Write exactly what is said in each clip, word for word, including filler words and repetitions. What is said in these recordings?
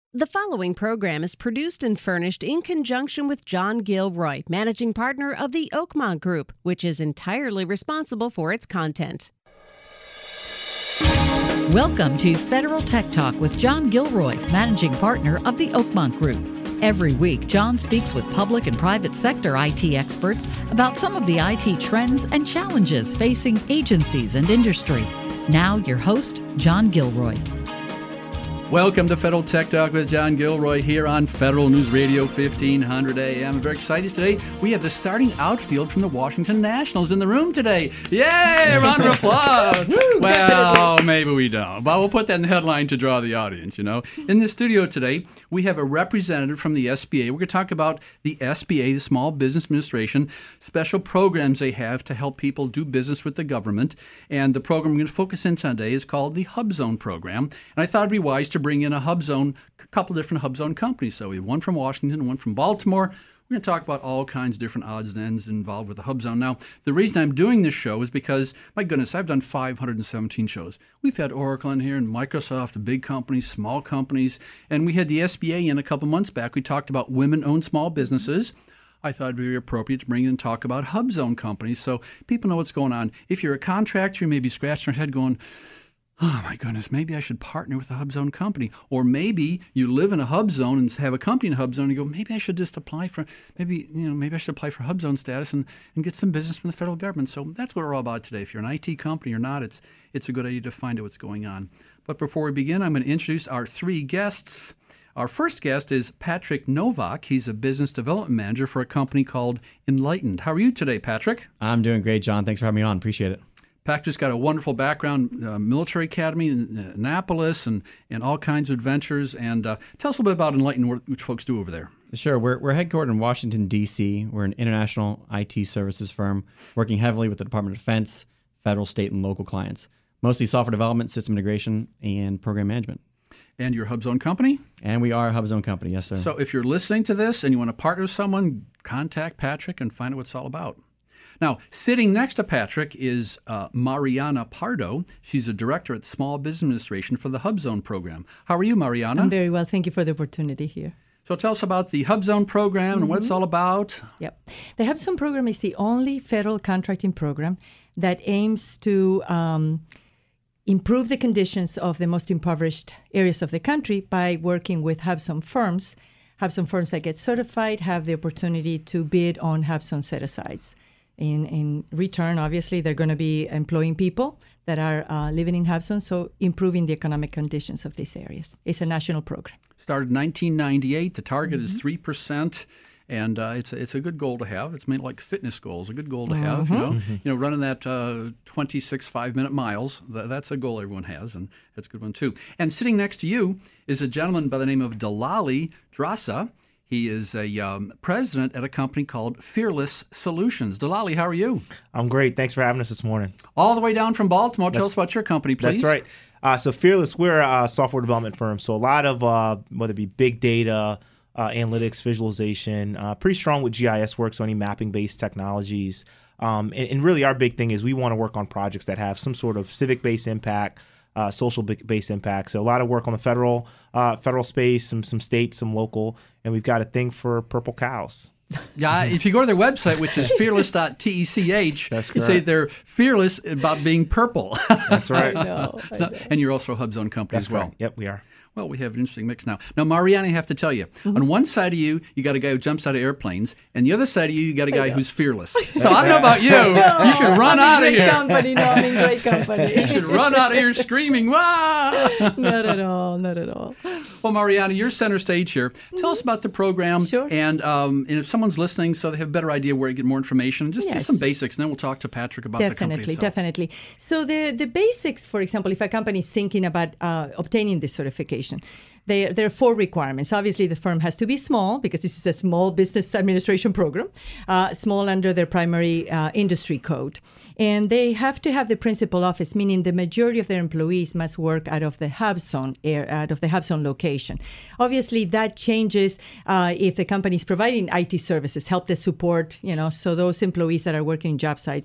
The following program is produced and furnished in conjunction with John Gilroy, managing partner of the Oakmont Group, which is entirely responsible for its content. Welcome to Federal Tech Talk with John Gilroy, managing partner of the Oakmont Group. Every week, John speaks with public and private sector I T experts about some of the I T trends and challenges facing agencies and industry. Now, your host, John Gilroy. Welcome to Federal Tech Talk with John Gilroy here on Federal News Radio fifteen hundred A M. I'm very excited today. We have the starting outfield from the Washington Nationals in the room today. Yay! Round of applause. Well, maybe we don't, but we'll put that in the headline to draw the audience, you know. In the studio today, we have a representative from the S B A. We're going to talk about the S B A, the Small Business Administration, special programs they have to help people do business with the government. And the program we're going to focus in today is called the HubZone program. And I thought it'd be wise to bring in a HubZone, a couple different HubZone companies. So we have one from Washington, one from Baltimore. We're going to talk about all kinds of different odds and ends involved with the HubZone. Now, the reason I'm doing this show is because, my goodness, I've done five hundred seventeen shows. We've had Oracle in here and Microsoft, big companies, small companies, and we had the S B A in a couple months back. We talked about women-owned small businesses. I thought it would be appropriate to bring in and talk about HubZone companies so people know what's going on. If you're a contractor, you may be scratching your head going, oh my goodness, maybe I should partner with a HubZone company. Or maybe you live in a HubZone and have a company in a HubZone and you go, maybe I should just apply for, maybe, you know, maybe I should apply for HubZone status and, and get some business from the federal government. So that's what we're all about today. If you're an I T company or not, it's it's a good idea to find out what's going on. But before we begin, I'm going to introduce our three guests. Our first guest is Patrick Novak. He's a business development manager for a company called Enlightened. How are you today, Patrick? I'm doing great, John. Thanks for having me on. Appreciate it. Patrick's got a wonderful background, uh, military academy in Annapolis and, and all kinds of adventures. And uh, tell us a little bit about Enlightened, what which folks do over there. Sure. We're, we're headquartered in Washington, D C. We're an international I T services firm working heavily with the Department of Defense, federal, state, and local clients, mostly software development, system integration, and program management. And your HubZone company? And we are a HubZone company, yes, sir. So if you're listening to this and you want to partner with someone, contact Patrick and find out what it's all about. Now, sitting next to Patrick is uh, Mariana Pardo. She's a director at Small Business Administration for the HubZone program. How are you, Mariana? I'm very well. Thank you for the opportunity here. So tell us about the HubZone program mm-hmm. and what it's all about. Yep. The HubZone program is the only federal contracting program that aims to um, improve the conditions of the most impoverished areas of the country by working with HubZone firms. HubZone firms that get certified have the opportunity to bid on HubZone set-asides. In, in return, obviously, they're going to be employing people that are uh, living in HubZone, so improving the economic conditions of these areas. It's a national program. Started in nineteen ninety-eight. The target mm-hmm. is three percent, and uh, it's, a, it's a good goal to have. It's made like fitness goals, a good goal to mm-hmm. have. You know, mm-hmm. you know, running that uh, twenty-six five-minute miles, th- that's a goal everyone has, and that's a good one, too. And sitting next to you is a gentleman by the name of Dalali Drasa. He is a um, president at a company called Fearless Solutions. Dalali, how are you? I'm great. Thanks for having us this morning. All the way down from Baltimore. That's, Tell us about your company, please. That's right. Uh, so Fearless, we're a software development firm. So a lot of, uh, whether it be big data, uh, analytics, visualization, uh, pretty strong with G I S work, so any mapping-based technologies. Um, and, and really our big thing is we want to work on projects that have some sort of civic-based impact, Uh, social-based impact. So a lot of work on the federal uh, federal space, some some state, some local, and we've got a thing for purple cows. Yeah, if you go to their website, which is fearless dot tech, That's you say they're fearless about being purple. That's right. I know, I know. And you're also a HubZone company That's as well. Correct. Yep, we are. Well, we have an interesting mix now. Now, Mariana, I have to tell you, mm-hmm. on one side of you, you got a guy who jumps out of airplanes, and the other side of you, you got a guy who's fearless. So I don't know about you. No, you should run I'm out in of great here. Company. No, I'm in great company. You should run out of here screaming, "Wah!" Not at all, not at all. Well, Mariana, you're center stage here. Tell us about the program, Sure. and, um, and if someone's listening so they have a better idea where to get more information, just, Yes. just some basics, and then we'll talk to Patrick about the company Definitely, itself. definitely. So the, the basics, for example, if a company is thinking about uh, obtaining this certification, They, there are four requirements. Obviously, the firm has to be small because this is a small business administration program, uh, small under their primary uh, industry code. And they have to have the principal office, meaning the majority of their employees must work out of the HubZone, out of the HubZone location. Obviously, that changes uh, if the company is providing I T services, help desk support, you know, so those employees that are working in job sites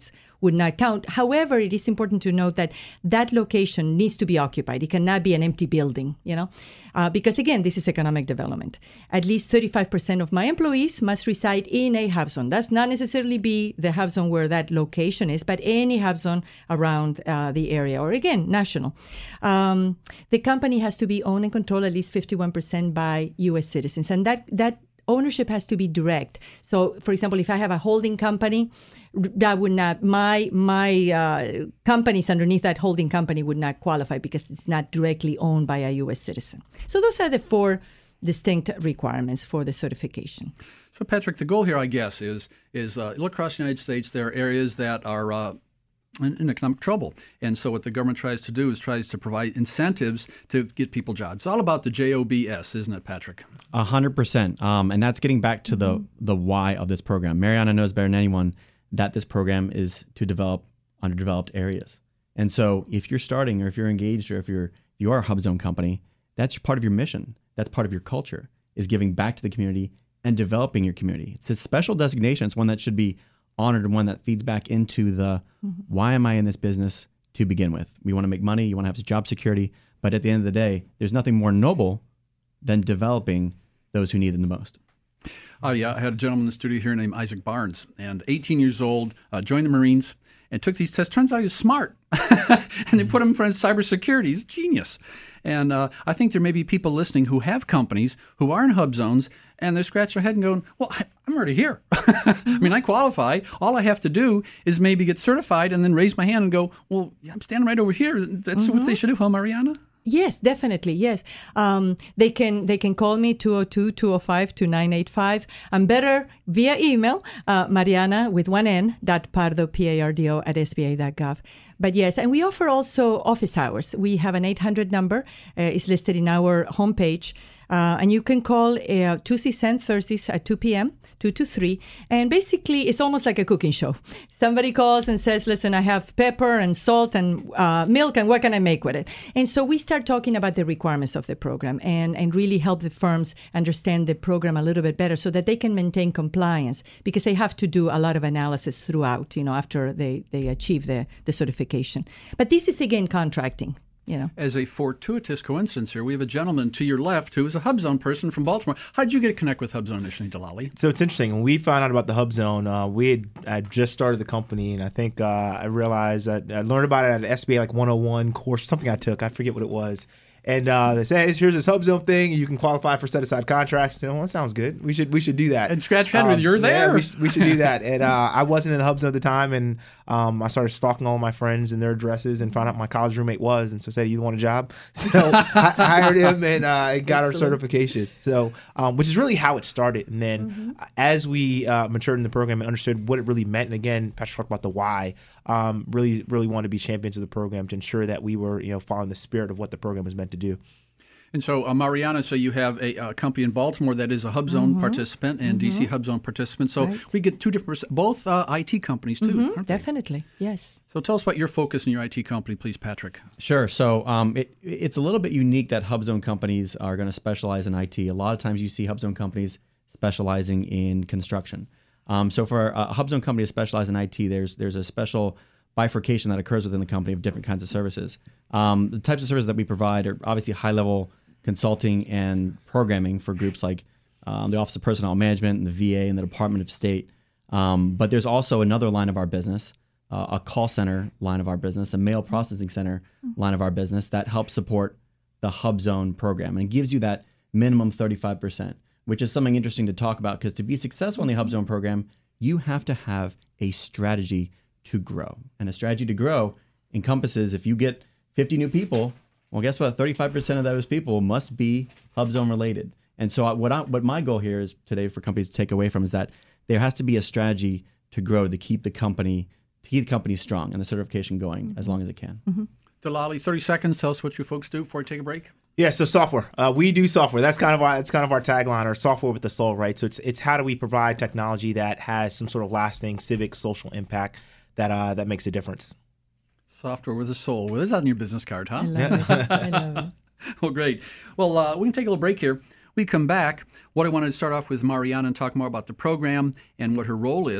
would not count. However, it is important to note that that location needs to be occupied. It cannot be an empty building, you know, uh, because again, this is economic development. At least thirty-five percent of my employees must reside in a hub zone. That's not necessarily be the hub zone where that location is, but any hub zone around uh, the area, or again, national. Um, the company has to be owned and controlled at least fifty-one percent by U S citizens, and that that ownership has to be direct. So, for example, if I have a holding company, that would not, my my uh, companies underneath that holding company would not qualify because it's not directly owned by a U S citizen. So those are the four distinct requirements for the certification. So, Patrick, the goal here, I guess, is is uh, look across the United States. There are areas that are uh, in, in economic trouble, and so what the government tries to do is tries to provide incentives to get people jobs. It's all about the J O B S, isn't it, Patrick? A hundred percent. Um, and that's getting back to the the why of this program. Mariana knows better than anyone that this program is to develop underdeveloped areas. And so, if you're starting, or if you're engaged, or if you're if you are a hub zone company, that's part of your mission. That's part of your culture, is giving back to the community and developing your community. It's a special designation. It's one that should be honored and one that feeds back into the mm-hmm. why am I in this business to begin with? We want to make money. You want to have job security. But at the end of the day, there's nothing more noble than developing those who need them the most. Oh, yeah. I had a gentleman in the studio here named Isaac Barnes, and eighteen years old, uh, joined the Marines and took these tests. Turns out he was smart. And they put him in front of cybersecurity. He's a genius. And uh, I think there may be people listening who have companies who are in hub zones, and they're scratching their head and going, well, I, I'm already here. I mean, I qualify. All I have to do is maybe get certified and then raise my hand and go, well, I'm standing right over here. That's mm-hmm. what they should do, huh, Mariana? Yes, definitely. Yes. Um, they can they can call me two oh two, two oh five, two nine eight five. I'm better via email, uh, Mariana with one N, dot Pardo, P A R D O, at S B A dot gov. But yes, and we offer also office hours. We have an eight hundred number. Uh, it's listed in our homepage. Uh, and you can call uh, Tuesdays and Thursdays at two p.m., two to three. And basically, it's almost like a cooking show. Somebody calls and says, listen, I have pepper and salt and uh, milk, and what can I make with it? And so we start talking about the requirements of the program and, and really help the firms understand the program a little bit better so that they can maintain compliance, because they have to do a lot of analysis throughout, you know, after they, they achieve the, the certification. But this is, again, contracting. You know. As a fortuitous coincidence here, we have a gentleman to your left who is a HubZone person from Baltimore. How did you get to connect with HubZone initially, Delali? So it's interesting. When we found out about the HubZone, uh, we had I just started the company, and I think uh, I realized that I learned about it at an S B A like one oh one course, something I took. I forget what it was. And uh, they say, hey, here's this HubZone thing. You can qualify for set-aside contracts. I said, well, that sounds good. We should we should do that. And scratch your head um, with you're there. Yeah, we, sh- we should do that. And uh, I wasn't in the HubZone at the time, and um, I started stalking all my friends and their addresses and found out my college roommate was, and so said, you want a job? So I hired him and uh, got our certification. So, um, which is really how it started. And then mm-hmm. as we uh, matured in the program and understood what it really meant, and again, Patrick talked about the why, um, really, really wanted to be champions of the program to ensure that we were, you know, following the spirit of what the program was meant to do. And so, uh, Mariana, so you have a, a company in Baltimore that is a HubZone mm-hmm. participant and mm-hmm. D C HubZone participant. So right. we get two different, both uh, I T companies too, mm-hmm. aren't Definitely, they? yes. So tell us about your focus in your I T company, please, Patrick. Sure. So um, it, it's a little bit unique that HubZone companies are going to specialize in I T. A lot of times you see HubZone companies specializing in construction. Um, so for a HubZone company to specialize in I T, there's there's a special bifurcation that occurs within the company of different kinds of services. Um, the types of services that we provide are obviously high-level consulting and programming for groups like um, the Office of Personnel Management and the V A and the Department of State. Um, but there's also another line of our business, uh, a call center line of our business, a mail processing center line of our business that helps support the HubZone program and gives you that minimum thirty-five percent, which is something interesting to talk about, because to be successful in the HubZone program, you have to have a strategy to grow. And a strategy to grow encompasses, if you get fifty new people, well, guess what? thirty-five percent of those people must be HubZone related. And so what I, what my goal here is today for companies to take away from is that there has to be a strategy to grow, to keep the company, to keep the company strong and the certification going mm-hmm. as long as it can. Mm-hmm. Delali, thirty seconds. Tell us what you folks do before we take a break. Yeah, so software. Uh, we do software. That's kind of our it's kind of our tagline, or software with the soul, right? So it's it's how do we provide technology that has some sort of lasting civic social impact that uh, that makes a difference. Software with a soul. Well, is that on your business card, huh? I love it. I love it. Well, great. Well, uh, we can take a little break here. We come back. What I wanted to start off with Mariana and talk more about the program and what her role is.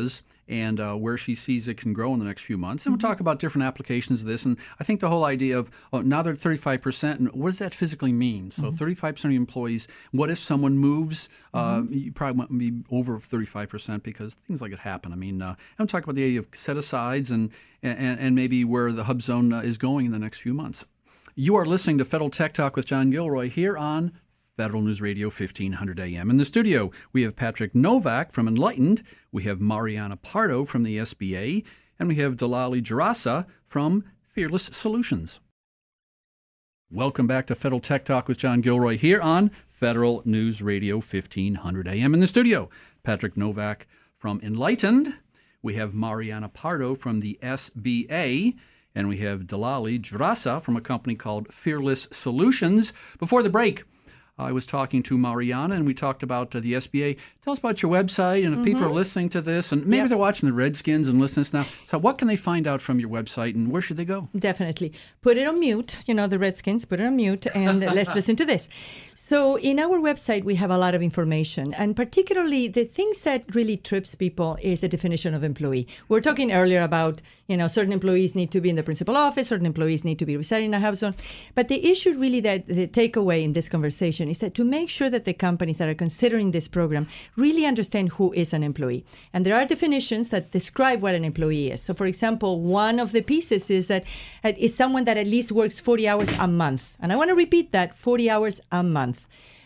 and uh, where she sees it can grow in the next few months. And we'll talk about different applications of this. And I think the whole idea of, oh, now they're at thirty-five percent, and what does that physically mean? So mm-hmm. thirty-five percent of employees, what if someone moves? Uh, mm-hmm. You probably want to be over thirty-five percent because things like it happen. I mean, uh, I'm talking about the idea of set-asides and, and, and maybe where the Hub Zone uh, is going in the next few months. You are listening to Federal Tech Talk with John Gilroy here on Federal News Radio fifteen hundred A M. In the studio, we have Patrick Novak from Enlightened, we have Mariana Pardo from the S B A, and we have Dalali Jarasa from Fearless Solutions. Welcome back to Federal Tech Talk with John Gilroy here on Federal News Radio fifteen hundred A M. In the studio, Patrick Novak from Enlightened, we have Mariana Pardo from the S B A, and we have Dalali Jarasa from a company called Fearless Solutions. Before the break, I was talking to Mariana, and we talked about uh, the S B A. Tell us about your website, and if mm-hmm. people are listening to this, and maybe yep. they're watching the Redskins and listening to this now. So what can they find out from your website, and where should they go? Definitely. Put it on mute. You know, the Redskins, put it on mute, and let's listen to this. So in our website, we have a lot of information, and particularly the things that really trips people is the definition of employee. We were talking earlier about, you know, certain employees need to be in the principal office, certain employees need to be residing in a hub zone. But the issue really that the takeaway in this conversation is that to make sure that the companies that are considering this program really understand who is an employee. And there are definitions that describe what an employee is. So for example, one of the pieces is that it is someone that at least works forty hours a month. And I want to repeat that, forty hours a month.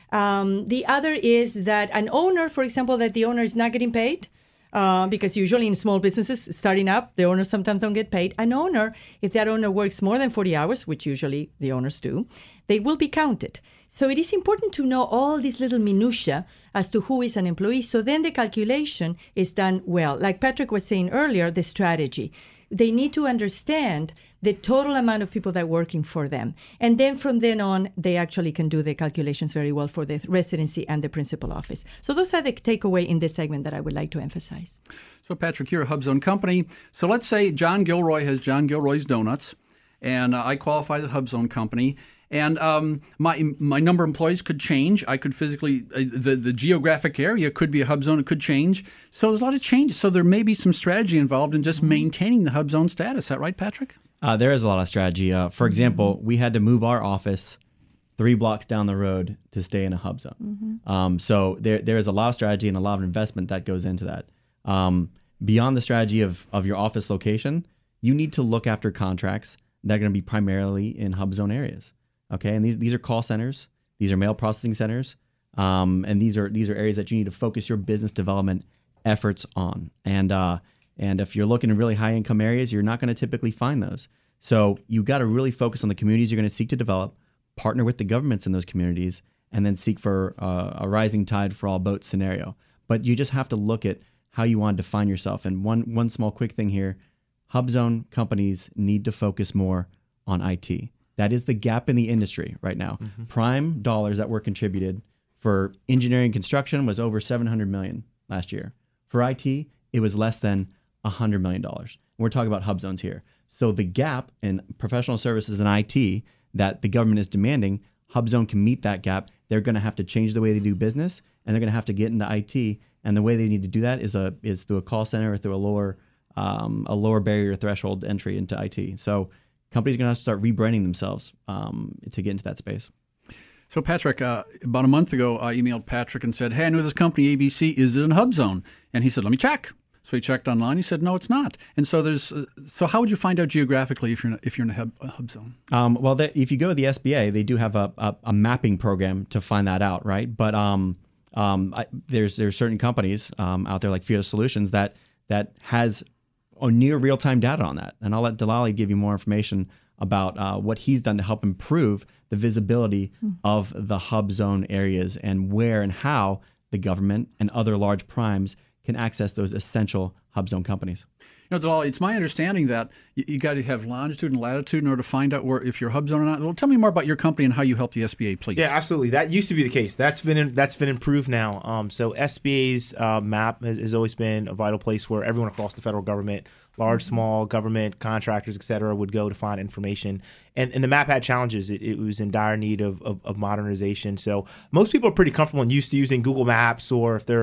Um, the other is that an owner, for example, that the owner is not getting paid, uh, because usually in small businesses starting up, the owners sometimes don't get paid. An owner, if that owner works more than forty hours, which usually the owners do, they will be counted. So it is important to know all these little minutiae as to who is an employee. So then the calculation is done well. Like Patrick was saying earlier, the strategy. They need to understand the total amount of people that are working for them. And then from then on, they actually can do the calculations very well for the residency and the principal office. So those are the takeaway in this segment that I would like to emphasize. So Patrick, you're a Hub Zone company. So let's say John Gilroy has John Gilroy's Donuts, and uh, I qualify the Hub Zone company. And um, my my number of employees could change. I could physically, uh, the, the geographic area could be a hub zone. It could change. So there's a lot of changes. So there may be some strategy involved in just maintaining the hub zone status. Is that right, Patrick? Uh, there is a lot of strategy. Uh, for example, we had to move our office three blocks down the road to stay in a hub zone. Mm-hmm. Um, so there there is a lot of strategy and a lot of investment that goes into that. Um, beyond the strategy of, of your office location, you need to look after contracts that are going to be primarily in hub zone areas. Okay, and these these are call centers, these are mail processing centers, um, and these are these are areas that you need to focus your business development efforts on. And uh, and if you're looking in really high income areas, you're not going to typically find those. So you got to really focus on the communities you're going to seek to develop, partner with the governments in those communities, and then seek for uh, a rising tide for all boats scenario. But you just have to look at how you want to define yourself. And one one small quick thing here: hub zone companies need to focus more on I T. That is the gap in the industry right now. Mm-hmm. Prime dollars that were contributed for engineering and construction was over seven hundred million dollars last year. For I T, it was less than one hundred million dollars. We're talking about hub zones here. So the gap in professional services and I T that the government is demanding, hub zone can meet that gap. They're going to have to change the way they do business, and they're going to have to get into I T. And the way they need to do that is a is through a call center or through a lower um, a lower barrier threshold entry into I T. So companies are going to have to start rebranding themselves um, to get into that space. So, Patrick, uh, about a month ago, I emailed Patrick and said, hey, I know this company, A B C, is it in Hub Zone? And he said, let me check. So he checked online. He said, no, it's not. And so there's. Uh, so how would you find out geographically if you're in a, if you're in a hub, a hub zone? Um, well, the, if you go to the S B A, they do have a, a, a mapping program to find that out, right? But um, um, I, there's there's certain companies um, out there like Fearless Solutions that that has or near real-time data on that. And I'll let Dalali give you more information about uh, what he's done to help improve the visibility mm. of the hub zone areas and where and how the government and other large primes can access those essential hub zone companies. You know, Dalali, it's my understanding that you, you got to have longitude and latitude in order to find out where if you're hub zone or not. Well, tell me more about your company and how you help the S B A, please. Yeah, absolutely. That used to be the case. That's been in, that's been improved now. Um, so S B A's uh, map has, has always been a vital place where everyone across the federal government, large, mm-hmm. small government, contractors, et cetera, would go to find information. And, and the map had challenges. It, it was in dire need of, of, of modernization. So most people are pretty comfortable and used to using Google Maps, or if they're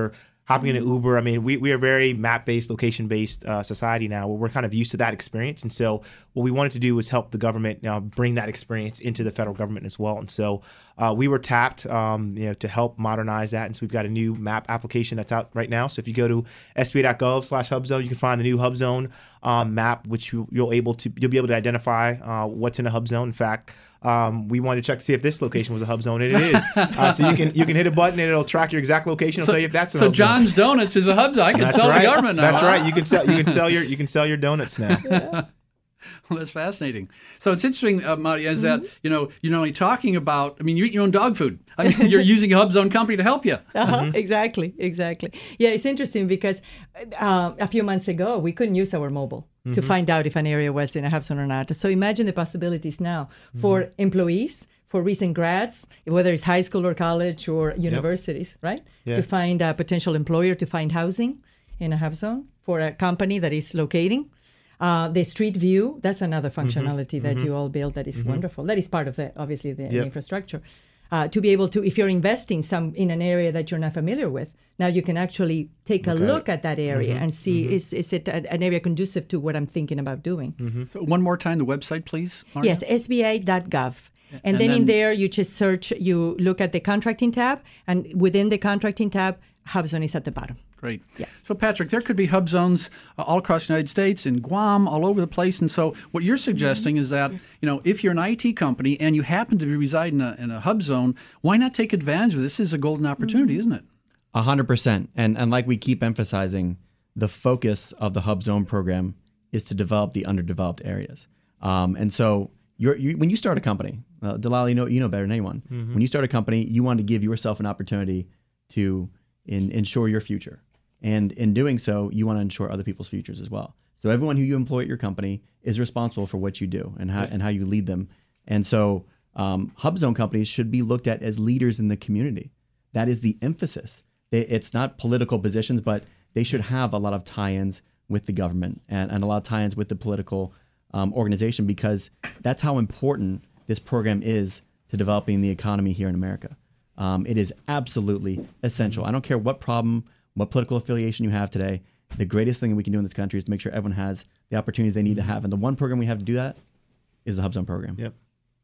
hopping into Uber. I mean, we, we are very map-based, location-based uh, society now where we're kind of used to that experience. And so what we wanted to do was help the government uh, bring that experience into the federal government as well. And so uh, we were tapped um, you know, to help modernize that. And so we've got a new map application that's out right now. So if you go to S B A dot gov slash HubZone, you can find the new HubZone um, map, which you, you'll able to you'll be able to identify uh, what's in a HubZone. In fact, Um, we wanted to check to see if this location was a hub zone, and it is. Uh, so you can you can hit a button and it'll track your exact location. It'll so, tell you if that's a so hub John's zone. Donuts is a hub zone. I can That's sell right. the government now. That's Wow. right. You can sell you can sell your you can sell your donuts now. Yeah. Well, that's fascinating. So it's interesting, uh, Maria, is that you know you're not only talking about. I mean, you eat your own dog food. I mean, you're using a HubZone company to help you. Uh-huh, mm-hmm. Exactly, exactly. Yeah, it's interesting because uh, a few months ago we couldn't use our mobile mm-hmm. to find out if an area was in a HubZone or not. So imagine the possibilities now for mm-hmm. employees, for recent grads, whether it's high school or college or universities, yep. right? Yeah. To find a potential employer, to find housing in a HubZone for a company that is locating. Uh, the street view, that's another functionality mm-hmm. that mm-hmm. you all build that is mm-hmm. wonderful. That is part of the, obviously, the, yep. the infrastructure. Uh, to be able to, if you're investing some in an area that you're not familiar with, now you can actually take look a look at, at that area mm-hmm. and see mm-hmm. is is it a, an area conducive to what I'm thinking about doing. Mm-hmm. So one more time, the website, please, Maria? Yes, S B A dot gov. And, and then, then in there, you just search, you look at the contracting tab, and within the contracting tab, HubZone is at the bottom. Great. Yeah. So, Patrick, there could be hub zones uh, all across the United States, in Guam, all over the place. And so what you're suggesting mm-hmm. is that, you know, if you're an I T company and you happen to be residing in a, in a hub zone, why not take advantage of this? This is a golden opportunity, mm-hmm. isn't it? A hundred percent. And and like we keep emphasizing, the focus of the Hub Zone program is to develop the underdeveloped areas. Um, and so you're, you, when you start a company, uh, Dalal, you know, you know better than anyone. Mm-hmm. When you start a company, you want to give yourself an opportunity to in, ensure your future. And in doing so, you want to ensure other people's futures as well. So everyone who you employ at your company is responsible for what you do and how, and how you lead them. And so um, Hub Zone companies should be looked at as leaders in the community. That is the emphasis. It's not political positions, but they should have a lot of tie-ins with the government and, and a lot of tie-ins with the political um, organization, because that's how important this program is to developing the economy here in America. Um, it is absolutely essential. I don't care what problem, what political affiliation you have today. The greatest thing that we can do in this country is to make sure everyone has the opportunities they need to have. And the one program we have to do that is the Hub Zone program. Yep.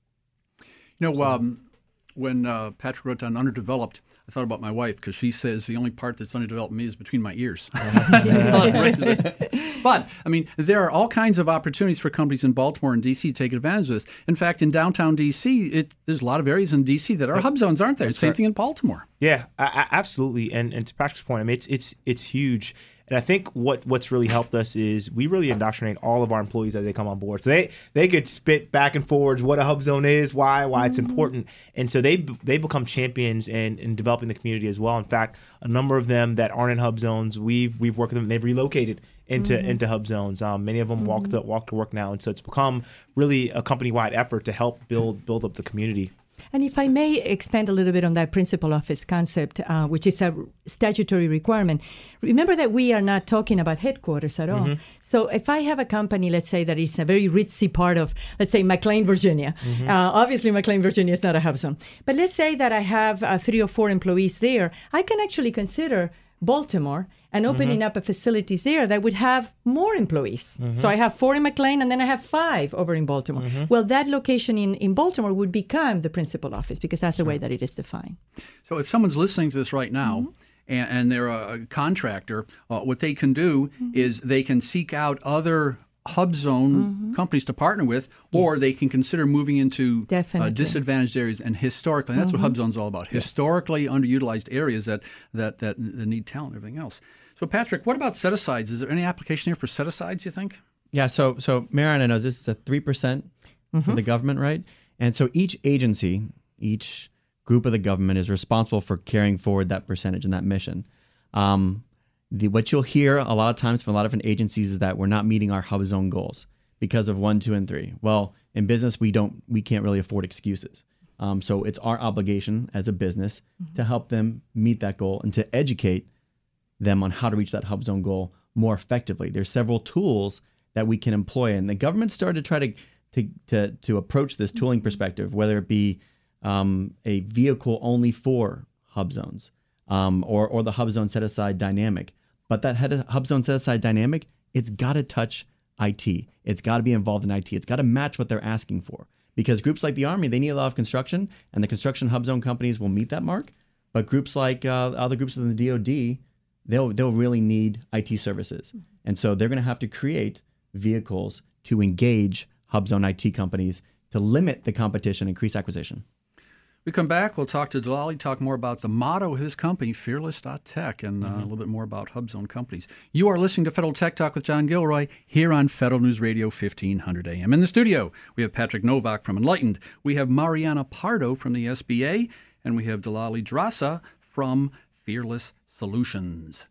You know, um, when uh, Patrick wrote down underdeveloped, I thought about my wife, because she says the only part that's underdeveloped in me is between my ears. But, I mean, there are all kinds of opportunities for companies in Baltimore and D C to take advantage of this. In fact, in downtown D C, it, there's a lot of areas in D C that are yep. hub zones, aren't there? That's Same right. thing in Baltimore. Yeah, I, I, absolutely. And and to Patrick's point, I mean, it's it's it's huge. And I think what, what's really helped us is we really indoctrinate all of our employees as they come on board. So they, they could spit back and forwards what a hub zone is, why, why it's important. And so they they become champions in, in developing the community as well. In fact, a number of them that aren't in hub zones, we've we've worked with them. They've relocated into mm-hmm. into hub zones. Um, many of them mm-hmm. walk to walk to work now. And so it's become really a company-wide effort to help build build up the community. And if I may expand a little bit on that principal office concept, uh, which is a statutory requirement, remember that we are not talking about headquarters at all. Mm-hmm. So if I have a company, let's say that is a very ritzy part of, let's say, McLean, Virginia. Mm-hmm. Uh, obviously, McLean, Virginia is not a hub zone. But let's say that I have uh, three or four employees there. I can actually consider Baltimore and opening mm-hmm. up a facilities there that would have more employees. Mm-hmm. So I have four in McLean, and then I have five over in Baltimore. Mm-hmm. Well, that location in, in Baltimore would become the principal office, because that's the way that it is defined. So if someone's listening to this right now, mm-hmm. and, and they're a, a contractor, uh, what they can do mm-hmm. is they can seek out other hub zone mm-hmm. companies to partner with, or yes. they can consider moving into uh, disadvantaged areas. And historically, and that's mm-hmm. what hub zone's all about, yes. historically underutilized areas that, that, that, that need talent and everything else. So, Patrick, what about set-asides? Is there any application here for set-asides, you think? Yeah, so so Mariana knows this is a three percent mm-hmm. for the government, right? And so each agency, each group of the government is responsible for carrying forward that percentage and that mission. Um, the, what you'll hear a lot of times from a lot of different agencies is that we're not meeting our hub zone goals because of one, two, and three. Well, in business, we don't, we can't really afford excuses. Um, so it's our obligation as a business mm-hmm. to help them meet that goal and to educate them on how to reach that hub zone goal more effectively. There's several tools that we can employ, and the government started to try to to to, to approach this tooling perspective, whether it be um, a vehicle only for hub zones, um, or or the HubZone set aside dynamic. But that HubZone set aside dynamic, it's got to touch I T. It's got to be involved in I T. It's got to match what they're asking for. Because groups like the Army, they need a lot of construction, and the construction HubZone companies will meet that mark. But groups like uh, other groups within the D O D, they'll they'll really need I T services. And so they're going to have to create vehicles to engage HubZone I T companies to limit the competition, increase acquisition. We come back, we'll talk to Delali, talk more about the motto of his company, fearless dot tech, and uh, mm-hmm. a little bit more about HubZone companies. You are listening to Federal Tech Talk with John Gilroy here on Federal News Radio fifteen hundred A M. In the studio, we have Patrick Novak from Enlightened, we have Mariana Pardo from the S B A, and we have Delali Drasa from Fearless Solutions.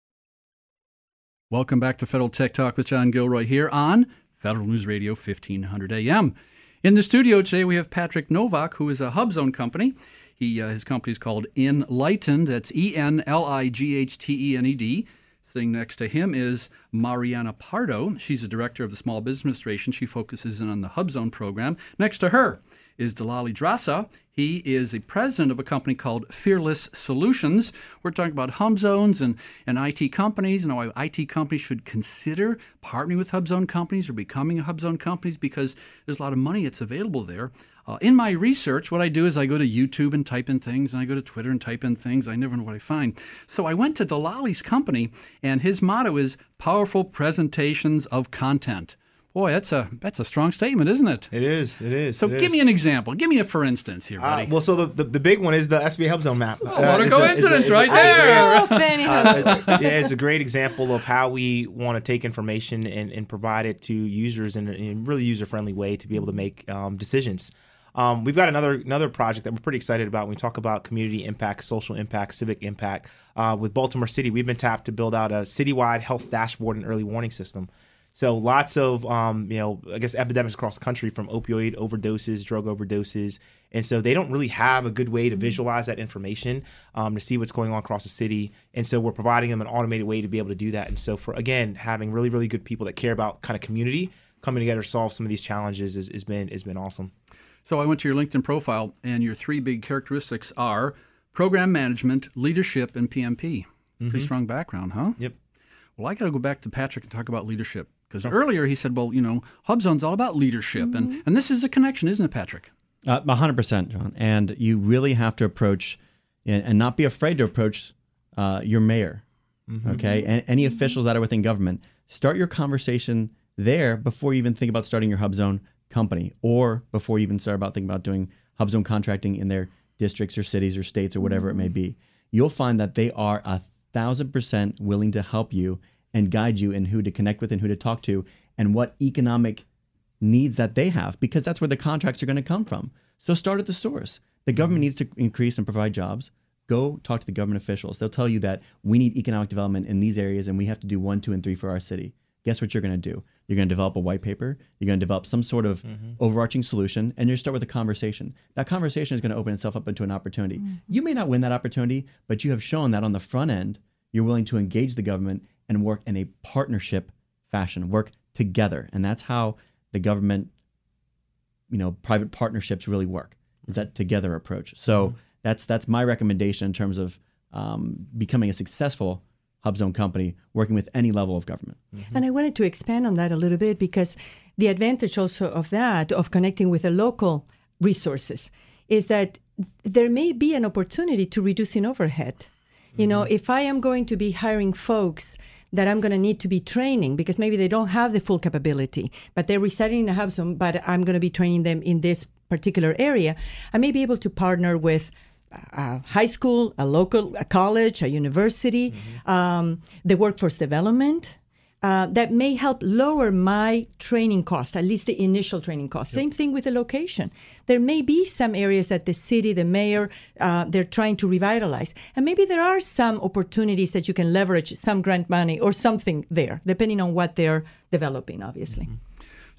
Welcome back to Federal Tech Talk with John Gilroy here on Federal News Radio fifteen hundred A M. In the studio today, we have Patrick Novak, who is a HubZone company. He uh, his company is called Enlightened. That's E N L I G H T E N E D. Sitting next to him is Mariana Pardo. She's the director of the Small Business Administration. She focuses in on the HubZone program. Next to her is Delali Drasa. He is a president of a company called Fearless Solutions. We're talking about HubZones and, and I T companies and why I T companies should consider partnering with HubZone companies or becoming a HubZone companies because there's a lot of money that's available there. Uh, in my research, what I do is I go to YouTube and type in things, and I go to Twitter and type in things. I never know what I find. So I went to Delali's company, and his motto is powerful presentations of content. Boy, that's a that's a strong statement, isn't it? It is. It is. So it give is. me an example. Give me a for instance here, buddy. Uh, well, so the, the the big one is the S B A HubZone map. Oh, what a uh, coincidence, it's a, it's a, right it's a, there! Oh, Fanny. Uh, it's, yeah, it's a great example of how we want to take information and, and provide it to users in a, in a really user-friendly way to be able to make um, decisions. Um, we've got another another project that we're pretty excited about. When we talk about community impact, social impact, civic impact. Uh, with Baltimore City, we've been tapped to build out a citywide health dashboard and early warning system. So lots of, um, you know, I guess epidemics across the country from opioid overdoses, drug overdoses. And so they don't really have a good way to visualize that information um, to see what's going on across the city. And so we're providing them an automated way to be able to do that. And so for, again, having really, really good people that care about kind of community coming together to solve some of these challenges has, has been has been awesome. So I went to your LinkedIn profile, and your three big characteristics are program management, leadership, and P M P. Mm-hmm. Pretty strong background, huh? Yep. Well, I got to go back to Patrick and talk about leadership. Because earlier he said, well, you know, HubZone's all about leadership. Mm-hmm. And, and this is a connection, isn't it, Patrick? Uh, one hundred percent, John. And you really have to approach and, and not be afraid to approach uh, your mayor, mm-hmm. okay? And any officials that are within government. Start your conversation there before you even think about starting your HubZone company or before you even start about thinking about doing HubZone contracting in their districts or cities or states or whatever mm-hmm. it may be. You'll find that they are a thousand percent willing to help you and guide you in who to connect with and who to talk to and what economic needs that they have, because that's where the contracts are going to come from. So start at the source. The government needs to increase and provide jobs. Go talk to the government officials. They'll tell you that we need economic development in these areas and we have to do one, two, and three for our city. Guess what you're going to do? You're going to develop a white paper. You're going to develop some sort of mm-hmm. overarching solution, and you start with a conversation. That conversation is going to open itself up into an opportunity. Mm-hmm. You may not win that opportunity, but you have shown that on the front end, you're willing to engage the government and work in a partnership fashion, work together. And that's how the government, you know, private partnerships really work, is that together approach. So mm-hmm. that's that's my recommendation in terms of um, becoming a successful HubZone company, working with any level of government. Mm-hmm. And I wanted to expand on that a little bit, because the advantage also of that, of connecting with the local resources, is that there may be an opportunity to reducing overhead. You know, if I am going to be hiring folks that I'm going to need to be training because maybe they don't have the full capability, but they're residing in a HubZone, but I'm going to be training them in this particular area, I may be able to partner with a high school, a local, a college, a university, mm-hmm. um, the workforce development. Uh, that may help lower my training cost, at least the initial training cost. Yep. Same thing with the location. There may be some areas that the city, the mayor, uh, they're trying to revitalize. And maybe there are some opportunities that you can leverage some grant money or something there, depending on what they're developing, obviously. Mm-hmm.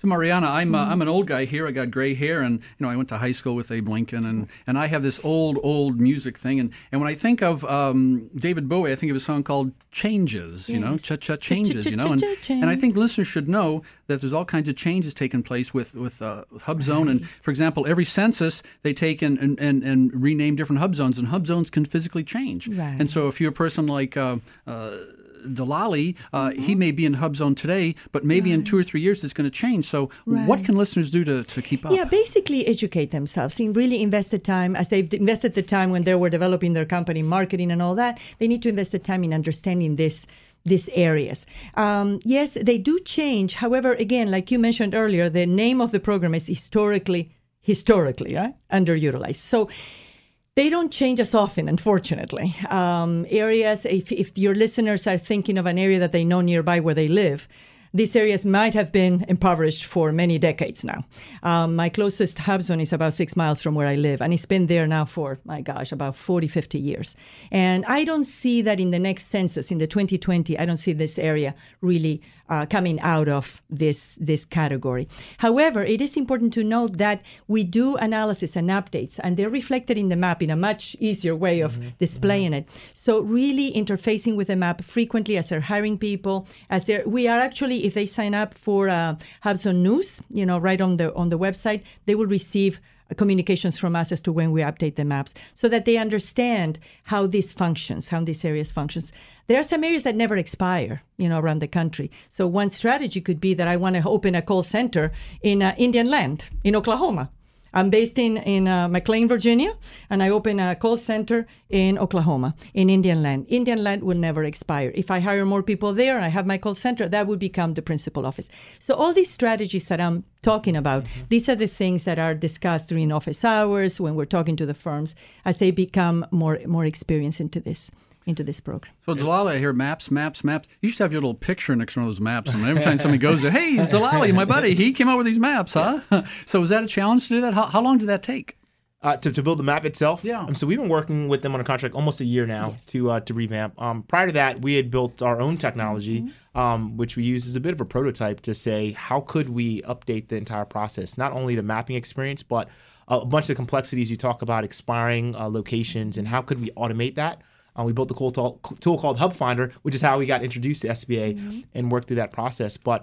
So Mariana, I'm uh, I'm an old guy here. I got gray hair, and you know I went to high school with Abe Lincoln, and, and I have this old old music thing, and, and when I think of um, David Bowie, I think of a song called Changes. You know, cha cha changes. You know, and and I think listeners should know that there's all kinds of changes taking place with with uh, HubZone, and for example, every census they take and and, and, and rename different hub zones, and hub zones can physically change. Right. And so if you're a person like uh, uh, Delali, uh, mm-hmm. he may be in HubZone today, but maybe right. in two or three years it's going to change. So right. what can listeners do to, to keep up? Yeah, basically educate themselves and really invest the time, as they've invested the time when they were developing their company, marketing and all that, they need to invest the time in understanding this these areas. Um, yes, they do change. However, again, like you mentioned earlier, the name of the program is historically, historically, right? Underutilized. So they don't change as often, unfortunately. Um, areas, if, if your listeners are thinking of an area that they know nearby where they live, these areas might have been impoverished for many decades now. Um, my closest hub zone is about six miles from where I live, and it's been there now for, my gosh, about forty, fifty years. And I don't see that in the next census, in the twenty twenty, I don't see this area really uh, coming out of this, this category. However, it is important to note that we do analysis and updates, and they're reflected in the map in a much easier way of mm-hmm. displaying mm-hmm. it. So really interfacing with the map frequently as they're hiring people, as they're, we are actually, if they sign up for uh, HubZone News, you know, right on the on the website, they will receive uh, communications from us as to when we update the maps, so that they understand how this functions, how these areas functions. There are some areas that never expire, you know, around the country. So one strategy could be that I want to open a call center in uh, Indian Land, in Oklahoma. I'm based in, in uh, McLean, Virginia, and I open a call center in Oklahoma, in Indian Land. Indian Land will never expire. If I hire more people there and I have my call center, that would become the principal office. So all these strategies that I'm talking about, mm-hmm. these are the things that are discussed during office hours when we're talking to the firms as they become more, more experienced into this. into this program. So Delali, I hear maps, maps, maps. You used to have your little picture next to one of those maps, and every time somebody goes there, hey, it's Delali, my buddy, he came up with these maps, huh? So was that a challenge to do that? How, how long did that take? Uh, to, to build the map itself? Yeah. Um, so we've been working with them on a contract almost a year now yes. to uh, to revamp. Um, prior to that, we had built our own technology, mm-hmm. um, which we use as a bit of a prototype to say, how could we update the entire process? Not only the mapping experience, but a bunch of the complexities you talk about, expiring uh, locations, and how could we automate that? Uh, we built a cool tool, tool called Hub Finder, which is how we got introduced to S B A mm-hmm. and worked through that process. But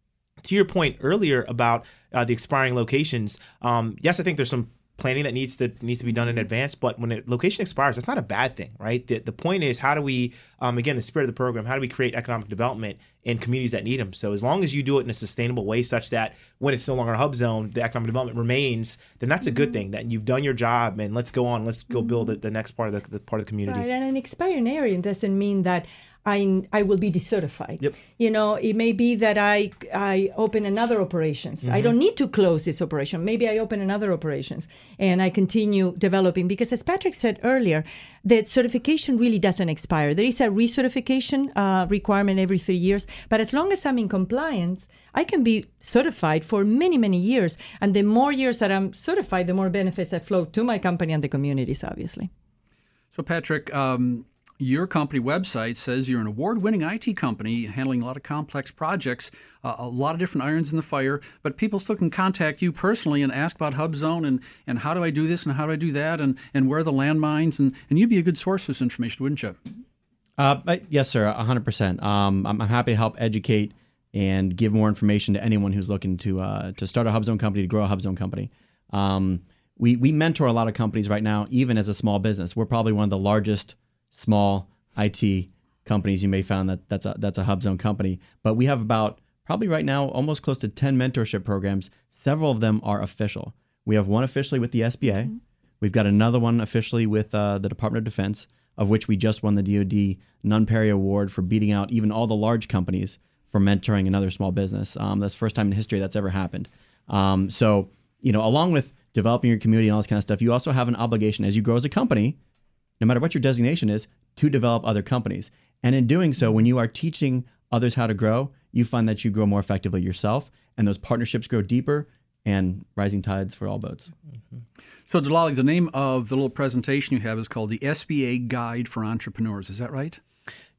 to your point earlier about uh, the expiring locations, um, yes, I think there's some planning that needs to needs to be done in advance. But when a location expires, that's not a bad thing, right? The, the point is, how do we, um, again, the spirit of the program, how do we create economic development in communities that need them? So as long as you do it in a sustainable way such that when it's no longer a hub zone, the economic development remains, then that's a good thing, that you've done your job and let's go on, let's go build the, the next part of the, the part of the community. Right, and an expiring area doesn't mean that I, I will be decertified. Yep. You know, it may be that I I open another operations. Mm-hmm. I don't need to close this operation. Maybe I open another operations and I continue developing, because as Patrick said earlier, that certification really doesn't expire. There is a recertification uh, requirement every three years, but as long as I'm in compliance, I can be certified for many, many years. And the more years that I'm certified, the more benefits that flow to my company and the communities, obviously. So Patrick, um, your company website says you're an award-winning I T company handling a lot of complex projects, uh, a lot of different irons in the fire, but people still can contact you personally and ask about HubZone and, and how do I do this and how do I do that and, and where are the landmines, and, and you'd be a good source for this information, wouldn't you? Uh, yes, sir, one hundred percent. Um, I'm happy to help educate and give more information to anyone who's looking to uh, to start a HubZone company, to grow a HubZone company. Um, we, we mentor a lot of companies right now, even as a small business. We're probably one of the largest small I T companies you may find that that's a that's a HubZone company, but we have about probably right now almost close to ten mentorship programs. Several of them are official. We have one officially with the S B A. Mm-hmm. We've got another one officially with uh, the Department of Defense, of which we just won the D O D Nunperry Award for beating out even all the large companies for mentoring another small business. Um, that's the first time in history that's ever happened. Um, so, you know, along with developing your community and all this kind of stuff, you also have an obligation as you grow as a company, no matter what your designation is, to develop other companies. And in doing so, when you are teaching others how to grow, you find that you grow more effectively yourself, and those partnerships grow deeper, and rising tides for all boats. Mm-hmm. So Delali, the name of the little presentation you have is called the S B A Guide for Entrepreneurs. Is that right?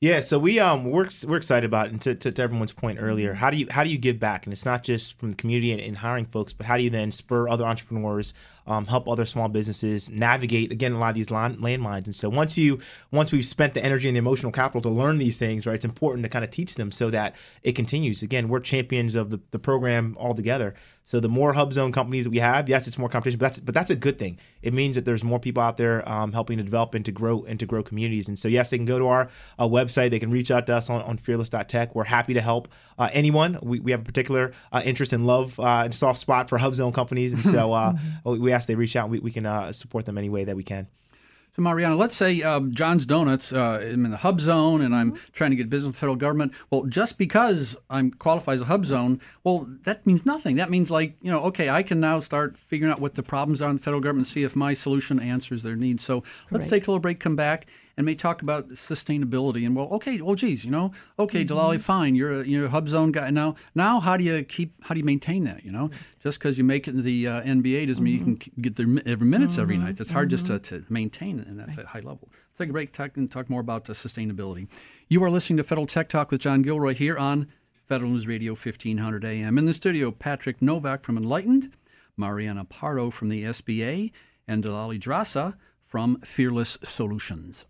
Yeah, so we um we're we're excited about it. And to, to, to everyone's point earlier, how do you how do you give back? And it's not just from the community and, and hiring folks, but how do you then spur other entrepreneurs, um, help other small businesses navigate again a lot of these land, landmines? And so once you once we've spent the energy and the emotional capital to learn these things, right, it's important to kind of teach them so that it continues. Again, we're champions of the, the program altogether. So the more HubZone companies that we have, yes, it's more competition, but that's but that's a good thing. It means that there's more people out there um, helping to develop and to grow and to grow communities. And so yes, they can go to our uh, website. They can reach out to us on, on fearless dot tech. We're happy to help uh, anyone. We, we have a particular uh, interest and love uh, and soft spot for HubZone companies, and so uh, we ask they reach out. And we we can uh, support them any way that we can. So, Mariana, let's say um, John's Donuts, uh, I'm in the hub zone and I'm trying to get business with the federal government. Well, just because I'm qualified as a hub zone, well, that means nothing. That means like, you know, okay, I can now start figuring out what the problems are in the federal government and see if my solution answers their needs. So let's Correct. take a little break, come back, and may talk about sustainability. And well, okay, well, geez, you know, okay, mm-hmm. Delali, fine, you're a, you're a hub zone guy now. Now, how do you keep, how do you maintain that? You know, right. Just because you make it into the uh, N B A doesn't mm-hmm. mean you can get there every minutes mm-hmm. every night. That's hard mm-hmm. just to, to maintain it at that high level. Let's take a break talk, and talk more about uh, sustainability. You are listening to Federal Tech Talk with John Gilroy here on Federal News Radio fifteen hundred A M. In the studio, Patrick Novak from Enlightened, Mariana Pardo from the S B A, and Delali Drasa from Fearless Solutions.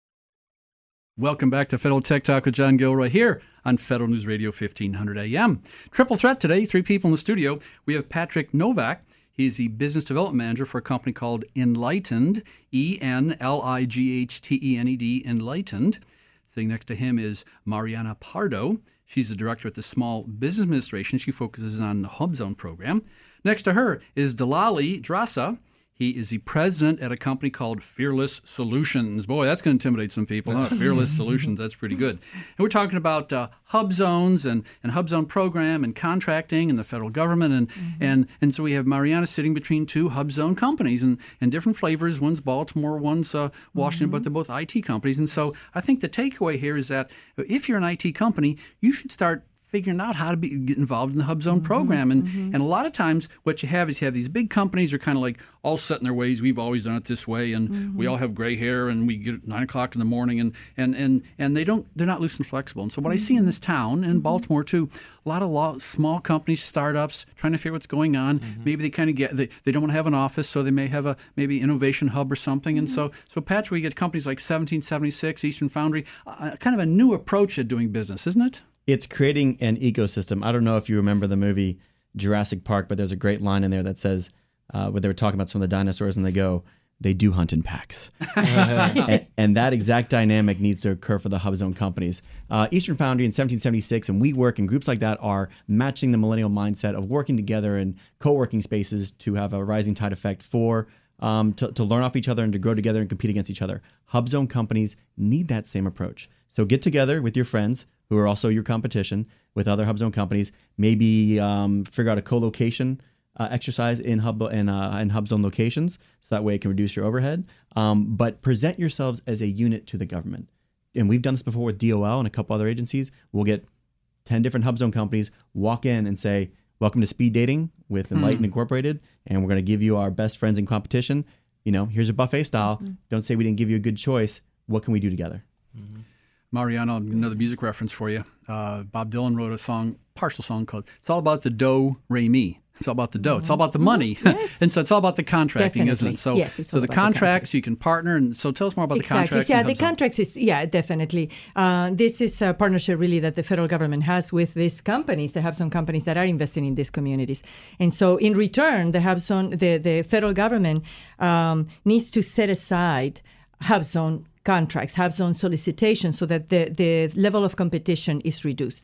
Welcome back to Federal Tech Talk with John Gilroy here on Federal News Radio fifteen hundred A M. Triple threat today, three people in the studio. We have Patrick Novak. He's the business development manager for a company called Enlightened, E N L I G H T E N E D, Enlightened. Sitting next to him is Mariana Pardo. She's the director at the Small Business Administration. She focuses on the HubZone program. Next to her is Delali Drasa. He is the president at a company called Fearless Solutions. Boy, that's going to intimidate some people, huh? Fearless Solutions, that's pretty good. And we're talking about uh, hub zones and, and hub zone program and contracting and the federal government. And, mm-hmm. and, and so we have Mariana sitting between two hub zone companies and, and different flavors. One's Baltimore, one's uh, Washington, mm-hmm. but they're both I T companies. And so I think the takeaway here is that if you're an I T company, you should start figuring out how to be get involved in the HubZone mm-hmm, program. And mm-hmm. and a lot of times what you have is you have these big companies are kind of like all set in their ways. We've always done it this way, and mm-hmm. we all have gray hair, and we get at nine o'clock in the morning, and and and, and they don't they're not loose and flexible. And so what mm-hmm. I see in this town, in mm-hmm. Baltimore too, a lot of law, small companies, startups trying to figure what's going on. Mm-hmm. Maybe they kind of get they, they don't want to have an office, so they may have a maybe innovation hub or something. Mm-hmm. And so so Patrick, we get companies like seventeen seventy-six, Eastern Foundry, uh, kind of a new approach at doing business, isn't it? It's creating an ecosystem. I don't know if you remember the movie Jurassic Park, but there's a great line in there that says, uh, where they were talking about some of the dinosaurs, and they go, they do hunt in packs. and, and that exact dynamic needs to occur for the HubZone companies. Uh, Eastern Foundry in seventeen seventy-six and WeWork and groups like that are matching the millennial mindset of working together in co-working spaces to have a rising tide effect for um, to, to learn off each other and to grow together and compete against each other. HubZone companies need that same approach. So get together with your friends who are also your competition with other HubZone companies. Maybe um, figure out a co-location uh, exercise in Hub in, uh, in HubZone locations, so that way it can reduce your overhead. Um, but present yourselves as a unit to the government. And we've done this before with D O L and a couple other agencies. We'll get ten different HubZone companies, walk in and say, welcome to speed dating with Enlightened mm. Incorporated, and we're going to give you our best friends in competition. You know, here's a buffet style. Mm-hmm. Don't say we didn't give you a good choice. What can we do together? Mm-hmm. Mariana, another music reference for you. Uh, Bob Dylan wrote a song, partial song called "It's All About the Do, Re, Mi." It's all about the dough. It's all about the money. Yes. And so it's all about the contracting, Definitely. isn't it? So, yes, it's so all the about contracts, the contracts, you can partner. And so tell us more about exactly. the contracts. Yeah, the contracts is, yeah, definitely. Uh, this is a partnership really that the federal government has with these companies, the HubZone companies that are investing in these communities. And so in return, the HubZone, the, the federal government um, needs to set aside HubZone contracts, HubZone solicitations, so that the, the level of competition is reduced.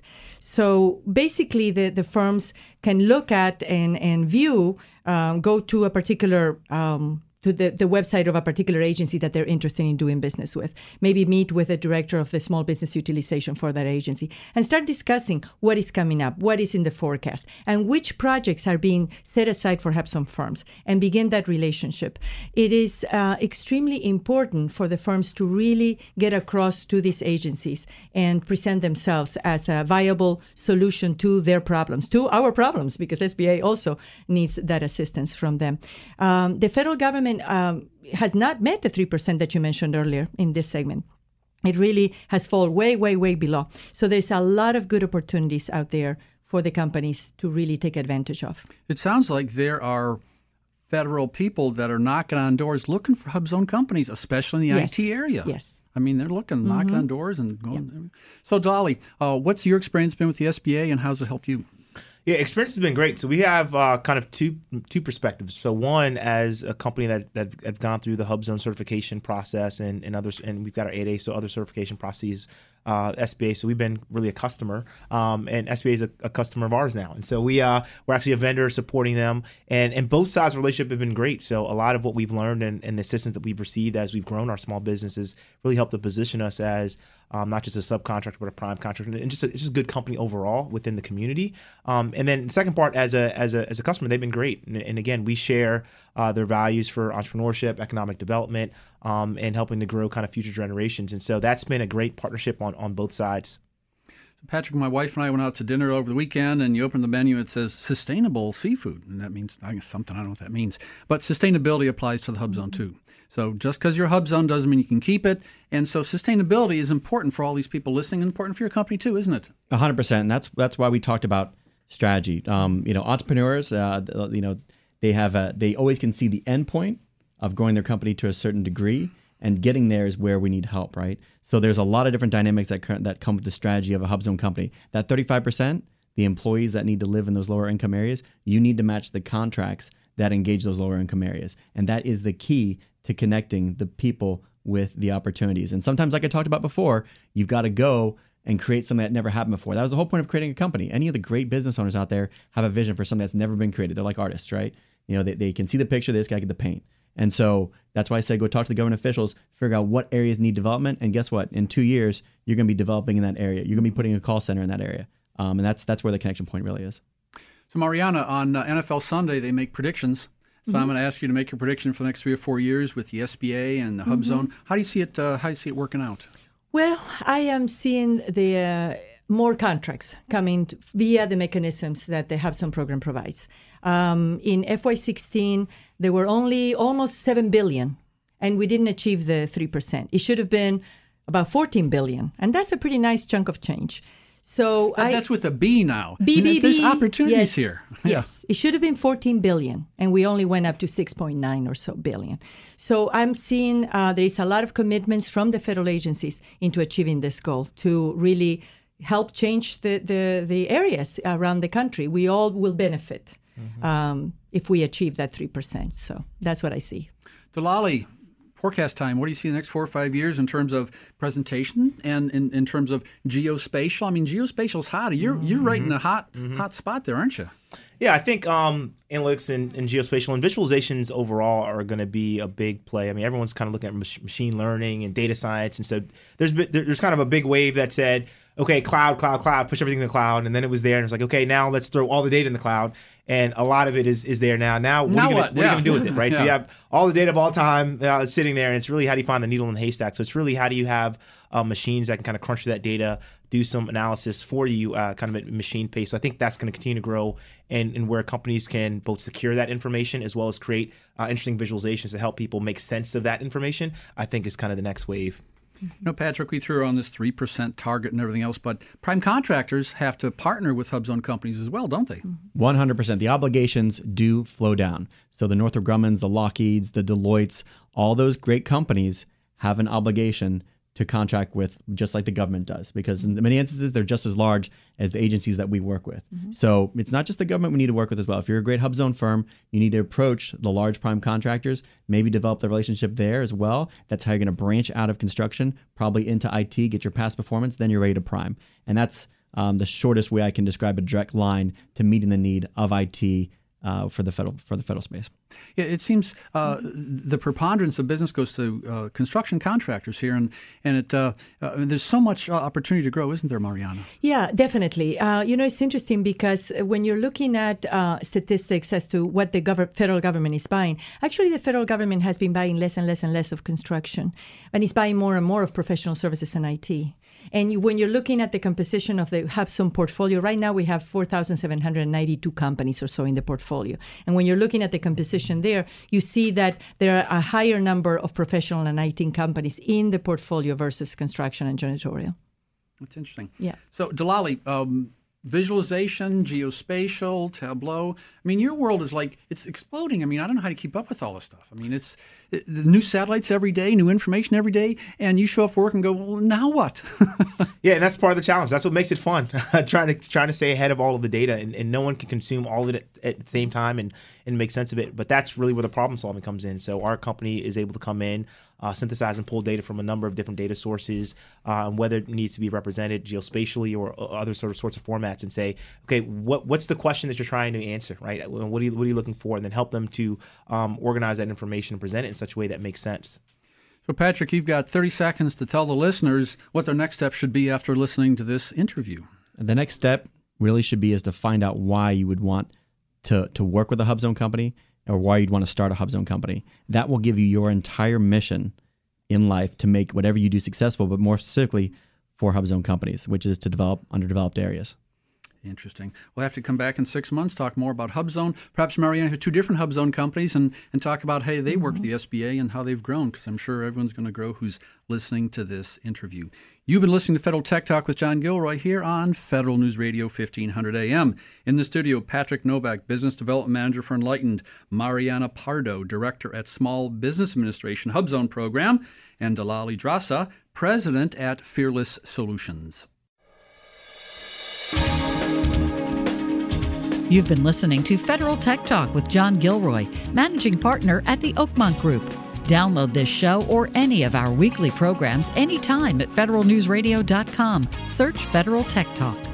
So basically, the, the firms can look at and, and view, um, go to a particular um, to the, the website of a particular agency that they're interested in doing business with. Maybe meet with the director of the small business utilization for that agency and start discussing what is coming up, what is in the forecast, and which projects are being set aside for HubZone firms, and begin that relationship. It is uh, extremely important for the firms to really get across to these agencies and present themselves as a viable solution to their problems, to our problems, because S B A also needs that assistance from them. Um, the federal government Um, has not met the three percent that you mentioned earlier in this segment. It really has fallen way, way, way below. So there's a lot of good opportunities out there for the companies to really take advantage of. It sounds like there are federal people that are knocking on doors looking for HubZone companies, especially in the Yes. I T area. Yes. I mean, they're looking, mm-hmm. knocking on doors and going. Yeah. So, Dolly, uh, what's your experience been with the S B A, and how's it helped you? Yeah, experience has been great. So we have uh, kind of two two perspectives. So one, as a company that that have gone through the HubZone certification process and, and others, and we've got our eight A, so other certification processes. Uh, S B A, so we've been really a customer, um, and S B A is a, a customer of ours now, and so we uh, we're actually a vendor supporting them, and and both sides of the relationship have been great. So a lot of what we've learned and, and the assistance that we've received as we've grown our small businesses really helped to position us as um, not just a subcontractor but a prime contractor, and just a, just a good company overall within the community. Um, and then the second part, as a as a as a customer, they've been great, and, and again, we share uh, their values for entrepreneurship, economic development. Um, and helping to grow kind of future generations. And so that's been a great partnership on, on both sides. So Patrick, my wife and I went out to dinner over the weekend, and you open the menu, it says sustainable seafood. And that means I guess something, I don't know what that means. But sustainability applies to the HubZone too. So just because you're HubZone doesn't mean you can keep it. And so sustainability is important for all these people listening, and important for your company too, isn't it? one hundred percent. And that's, that's why we talked about strategy. Um, you know, entrepreneurs, uh, you know, they have a, they always can see the end point of growing their company to a certain degree, and getting there is where we need help, right? So there's a lot of different dynamics that that come with the strategy of a HubZone company. That thirty-five percent, the employees that need to live in those lower income areas, you need to match the contracts that engage those lower income areas. And that is the key to connecting the people with the opportunities. And sometimes, like I talked about before, you've got to go and create something that never happened before. That was the whole point of creating a company. Any of the great business owners out there have a vision for something that's never been created. They're like artists, right? You know, they, they can see the picture, they just got to get the paint. And so that's why I say go talk to the government officials, figure out what areas need development, and guess what? In two years, you're going to be developing in that area. You're going to be putting a call center in that area, um, and that's that's where the connection point really is. So Mariana, on uh, N F L Sunday, they make predictions. So mm-hmm. I'm going to ask you to make your prediction for the next three or four years with the S B A and the mm-hmm. HubZone. How do you see it? Uh, how do you see it working out? Well, I am seeing the uh, more contracts coming t- via the mechanisms that the HubZone program provides. Um, in F Y sixteen, there were only almost seven billion dollars, and we didn't achieve the three percent. It should have been about fourteen billion dollars, and that's a pretty nice chunk of change. So uh, I, that's with a B now. B, B, There's B, opportunities yes, here. Yes, yeah. It should have been fourteen billion dollars, and we only went up to six point nine or so billion. So I'm seeing uh, there is a lot of commitments from the federal agencies into achieving this goal to really help change the, the, the areas around the country. We all will benefit. Mm-hmm. Um, if we achieve that three percent. So that's what I see. Delali, forecast time. What do you see in the next four or five years in terms of presentation and in, in terms of geospatial? I mean, geospatial is hot. You're, mm-hmm. you're right in a hot, mm-hmm. hot spot there, aren't you? Yeah, I think um, analytics and, and geospatial and visualizations overall are going to be a big play. I mean, everyone's kind of looking at mach- machine learning and data science. And so there's there's kind of a big wave that said, okay, cloud, cloud, cloud, push everything in the cloud. And then it was there, and it's like, okay, now let's throw all the data in the cloud. And a lot of it is is there now. Now, what now are you what? going yeah. to do with it, right? yeah. So you have all the data of all time uh, sitting there, and it's really how do you find the needle in the haystack? So it's really how do you have uh, machines that can kind of crunch that data, do some analysis for you uh, kind of at machine pace. So I think that's going to continue to grow, and, and where companies can both secure that information as well as create uh, interesting visualizations to help people make sense of that information, I think is kind of the next wave. You know, Patrick, we threw on this three percent target and everything else, but prime contractors have to partner with HubZone companies as well, don't they? one hundred percent. The obligations do flow down. So the Northrop Grummans, the Lockheeds, the Deloittes, all those great companies have an obligation to contract with, just like the government does, because in many instances, they're just as large as the agencies that we work with. Mm-hmm. So it's not just the government we need to work with as well. If you're a great HubZone firm, you need to approach the large prime contractors, maybe develop the relationship there as well. That's how you're going to branch out of construction, probably into I T, get your past performance, then you're ready to prime. And that's um, the shortest way I can describe a direct line to meeting the need of I T Uh, for the federal for the federal space. Yeah, it seems uh, the preponderance of business goes to uh, construction contractors here, and and it uh, uh, there's so much uh, opportunity to grow, isn't there, Mariana? Yeah, definitely. Uh, you know, it's interesting because when you're looking at uh, statistics as to what the gov- federal government is buying, actually the federal government has been buying less and less and less of construction, and is buying more and more of professional services and I T. And you, when you're looking at the composition of the HubZone portfolio, right now we have four thousand seven hundred ninety-two companies or so in the portfolio. And when you're looking at the composition position there, you see that there are a higher number of professional and I T companies in the portfolio versus construction and janitorial. That's interesting. Yeah. So, Delali, um, visualization, geospatial, Tableau. I mean, your world is like, it's exploding. I mean, I don't know how to keep up with all this stuff. I mean, it's it, the new satellites every day, new information every day, and you show up for work and go, well, now what? Yeah, and that's part of the challenge. That's what makes it fun, trying to trying to stay ahead of all of the data, and, and no one can consume all of it at, at the same time and, and make sense of it. But that's really where the problem solving comes in. So our company is able to come in, Uh, synthesize and pull data from a number of different data sources, uh, whether it needs to be represented geospatially or other sort of sorts of formats, and say, okay, what what's the question that you're trying to answer, right? What are you what are you looking for, and then help them to um, organize that information and present it in such a way that makes sense. So, Patrick, you've got thirty seconds to tell the listeners what their next step should be after listening to this interview. The next step really should be is to find out why you would want to to work with a HubZone company, or why you'd want to start a HubZone company. That will give you your entire mission in life to make whatever you do successful, but more specifically for HubZone companies, which is to develop underdeveloped areas. Interesting. We'll have to come back in six months, talk more about HubZone. Perhaps Mariana have two different HubZone companies and, and talk about how they work mm-hmm. the S B A and how they've grown, because I'm sure everyone's going to grow who's listening to this interview. You've been listening to Federal Tech Talk with John Gilroy here on Federal News Radio fifteen hundred A M. In the studio, Patrick Novak, Business Development Manager for Enlightened, Mariana Pardo, Director at Small Business Administration HubZone Program, and Delali Drasa, President at Fearless Solutions. You've been listening to Federal Tech Talk with John Gilroy, Managing Partner at the Oakmont Group. Download this show or any of our weekly programs anytime at federal news radio dot com. Search Federal Tech Talk.